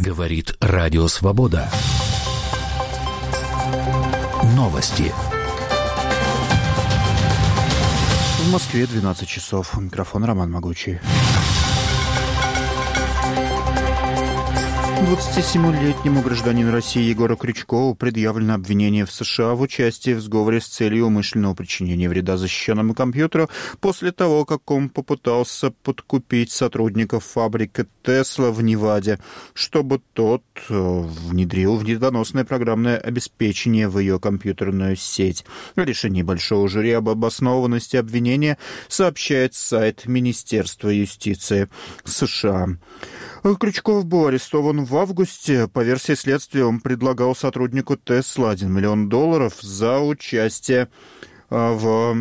Говорит Радио Свобода. Новости. В Москве 12 часов. Микрофон Роман Могучий. 27-летнему гражданину России Егору Крючкову предъявлено обвинение в США в участии в сговоре с целью умышленного причинения вреда защищенному компьютеру после того, как он попытался подкупить сотрудников фабрики Tesla в Неваде, чтобы тот внедрил вредоносное программное обеспечение в ее компьютерную сеть. О решении большого жюри об обоснованности обвинения сообщает сайт Министерства юстиции США. Крючков был арестован в августе. По версии следствия, он предлагал сотруднику Tesla $1 миллион за участие в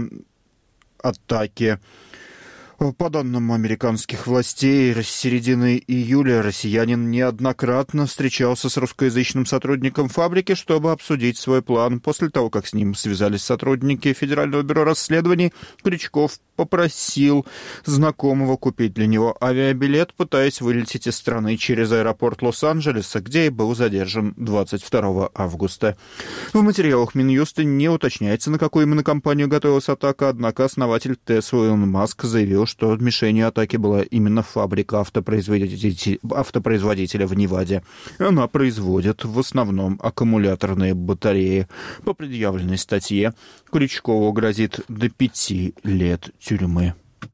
атаке. По данным американских властей, с середины июля россиянин неоднократно встречался с русскоязычным сотрудником фабрики, чтобы обсудить свой план. После того, как с ним связались сотрудники Федерального бюро расследований, Крючков попросил знакомого купить для него авиабилет, пытаясь вылететь из страны через аэропорт Лос-Анджелеса, где и был задержан 22 августа. В материалах Минюста не уточняется, на какую именно компанию готовилась атака, однако основатель Tesla Илон Маск заявил, что мишенью атаки была именно фабрика автопроизводителя в Неваде. Она производит в основном аккумуляторные батареи. По предъявленной статье Крючкову грозит до 5 лет тюрьмы.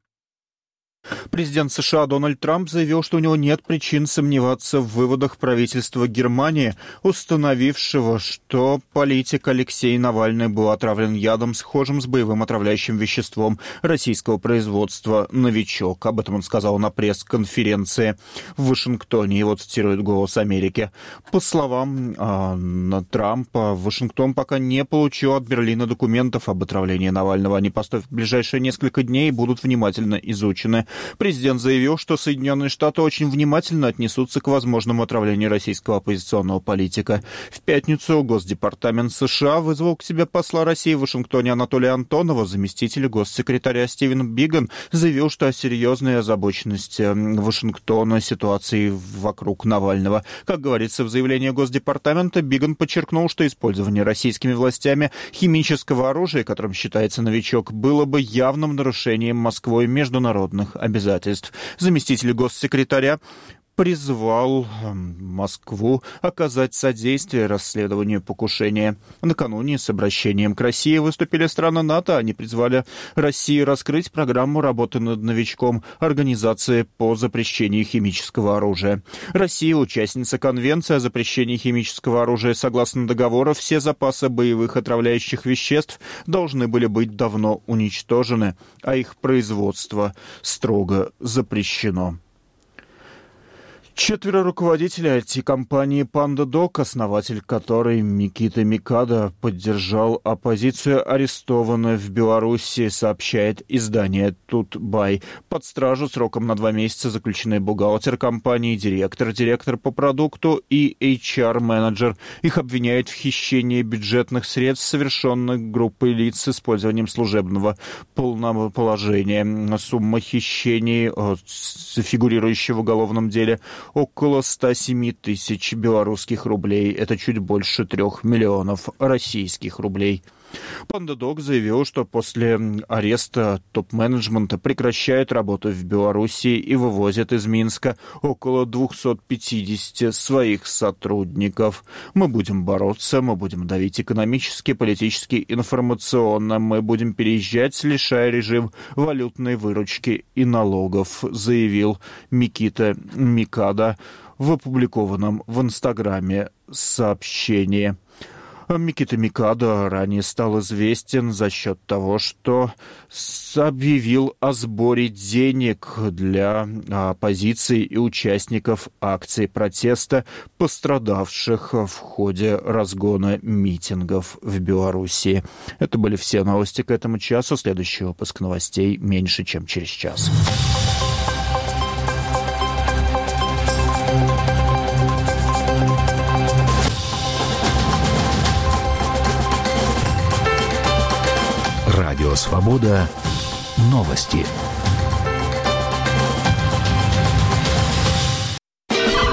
Президент США Дональд Трамп заявил, что у него нет причин сомневаться в выводах правительства Германии, установившего, что политик Алексей Навальный был отравлен ядом, схожим с боевым отравляющим веществом российского производства «Новичок». Об этом он сказал на пресс-конференции в Вашингтоне. Его цитирует «Голос Америки». По словам Трампа, Вашингтон пока не получил от Берлина документов об отравлении Навального. Они в ближайшие несколько дней будут внимательно изучены. Президент заявил, что Соединенные Штаты очень внимательно отнесутся к возможному отравлению российского оппозиционного политика. В пятницу Госдепартамент США вызвал к себе посла России в Вашингтоне Анатолия Антонова. Заместитель госсекретаря Стивен Биган заявил, что о серьезной озабоченности Вашингтона ситуации вокруг Навального. Как говорится в заявлении Госдепартамента, Биган подчеркнул, что использование российскими властями химического оружия, которым считается «Новичок», было бы явным нарушением Москвой международных обязательств. Заместитель госсекретаря призвал Москву оказать содействие расследованию покушения. Накануне с обращением к России выступили страны НАТО. Они призвали Россию раскрыть программу работы над «Новичком» Организации по запрещению химического оружия. Россия, участница Конвенции о запрещении химического оружия. Согласно договору, все запасы боевых отравляющих веществ должны были быть давно уничтожены, а их производство строго запрещено. 4 руководителей IT-компании PandaDoc, основатель которой Микита Микада поддержал оппозицию, арестованы в Беларуси, сообщает издание Тутбай. Под стражу сроком на 2 месяца заключены бухгалтер компании, директор по продукту и HR-менеджер. Их обвиняют в хищении бюджетных средств, совершенных группой лиц с использованием служебного полного положения. Сумма хищений, фигурирующая в уголовном деле, около 107 тысяч белорусских рублей. Это чуть больше 3 миллионов российских рублей. PandaDoc заявил, что после ареста топ-менеджмента прекращает работу в Беларуси и вывозит из Минска около 250 своих сотрудников. Мы будем бороться, мы будем давить экономически, политически, информационно. Мы будем переезжать, лишая режим валютной выручки и налогов, заявил Микита Микада в опубликованном в Инстаграме сообщении. Микита Микада ранее стал известен за счет того, что объявил о сборе денег для оппозиции и участников акций протеста, пострадавших в ходе разгона митингов в Беларуси. Это были все новости к этому часу. Следующий выпуск новостей меньше, чем через час. Радио «Свобода». Новости.